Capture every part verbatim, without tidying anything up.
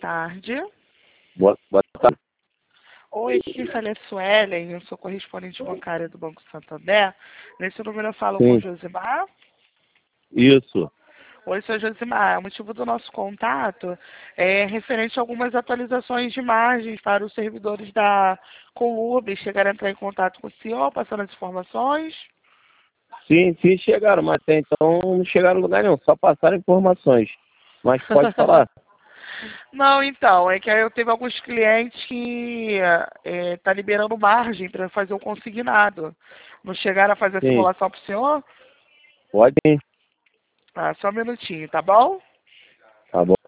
tarde. Boa, boa tarde. Oi, aqui quem fala é Suelen, eu sou correspondente bancária do Banco Santander. Nesse número eu falo com o Sim, Josimar. isso. Oi, senhor Josimar. O motivo do nosso contato é referente a algumas atualizações de margens para os servidores da Conurb. Chegaram a entrar em contato com o senhor, passando as informações? Sim, sim, chegaram, mas até então não chegaram em lugar nenhum, só passaram informações. Mas pode falar. Não, então, é que aí eu teve alguns clientes que é, tá liberando margem para fazer o consignado. Não chegaram a fazer a Sim, simulação para o senhor? pode sim. Ah, só um minutinho, tá bom? Tá bom.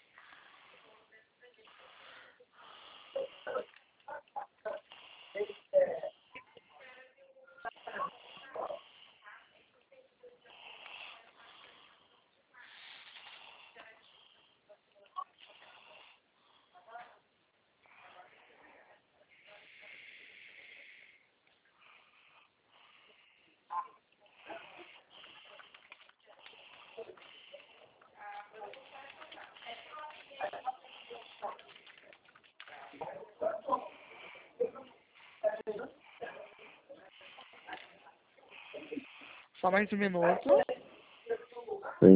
Só mais um minuto. Sim.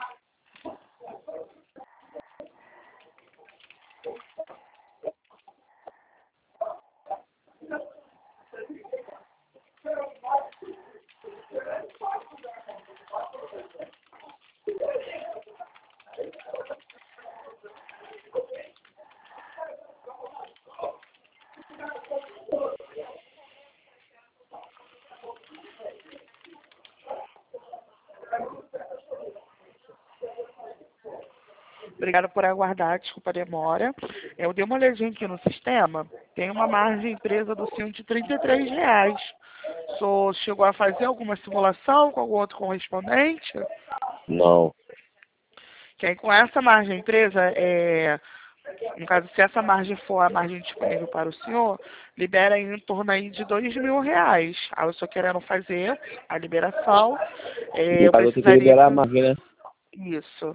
Obrigada por aguardar, desculpa a demora. Eu dei uma olhadinha aqui no sistema, tem uma margem presa do senhor de trinta e três reais. O senhor chegou a fazer alguma simulação com algum outro correspondente? Não. Que aí com essa margem presa, é, no caso, se essa margem for a margem disponível para o senhor, libera em torno aí de dois mil reais. Aí eu estou querendo fazer a liberação, é, No eu caso, eu tenho que precisaria liberar a que... margem, né? Isso.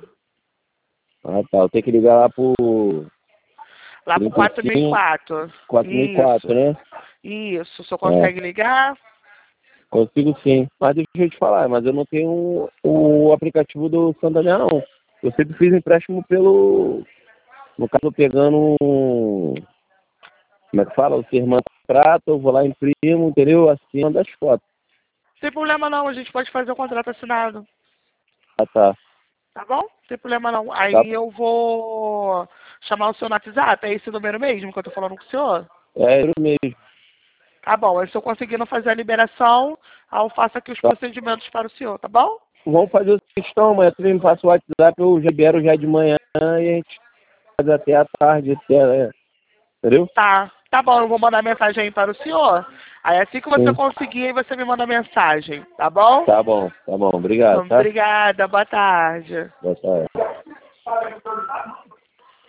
Ah, tá. Eu tenho que ligar lá pro Lá pro quatro mil e quatro. quatro mil e quatro, Isso. né? Isso. O senhor É, consegue ligar? consigo sim. Mas deixa eu te falar, mas eu não tenho o, o aplicativo do Santander, não. Eu sempre fiz empréstimo pelo... No caso, pegando um... Como é que fala? O Sermão Prata, eu vou lá, imprimo, entendeu? Acima das fotos. Não tem problema não, a gente pode fazer o contrato assinado. Ah, tá. Tá bom? Não tem problema não. Tá. Aí eu vou chamar o senhor no WhatsApp, é esse número mesmo que eu tô falando com o senhor? É eu mesmo. Tá bom, aí se eu conseguindo fazer a liberação, aí eu faço aqui os Tá. procedimentos para o senhor, tá bom? Vamos fazer o questão, amanhã tu me passa o WhatsApp, eu já libero já de manhã e a gente faz até a tarde, até, é, entendeu? Tá, tá bom, eu vou mandar mensagem aí para o senhor. Aí assim que você Sim. conseguir, você me manda mensagem, tá bom? Tá bom, tá bom. Obrigado, tá? Obrigada, boa tarde. Boa tarde.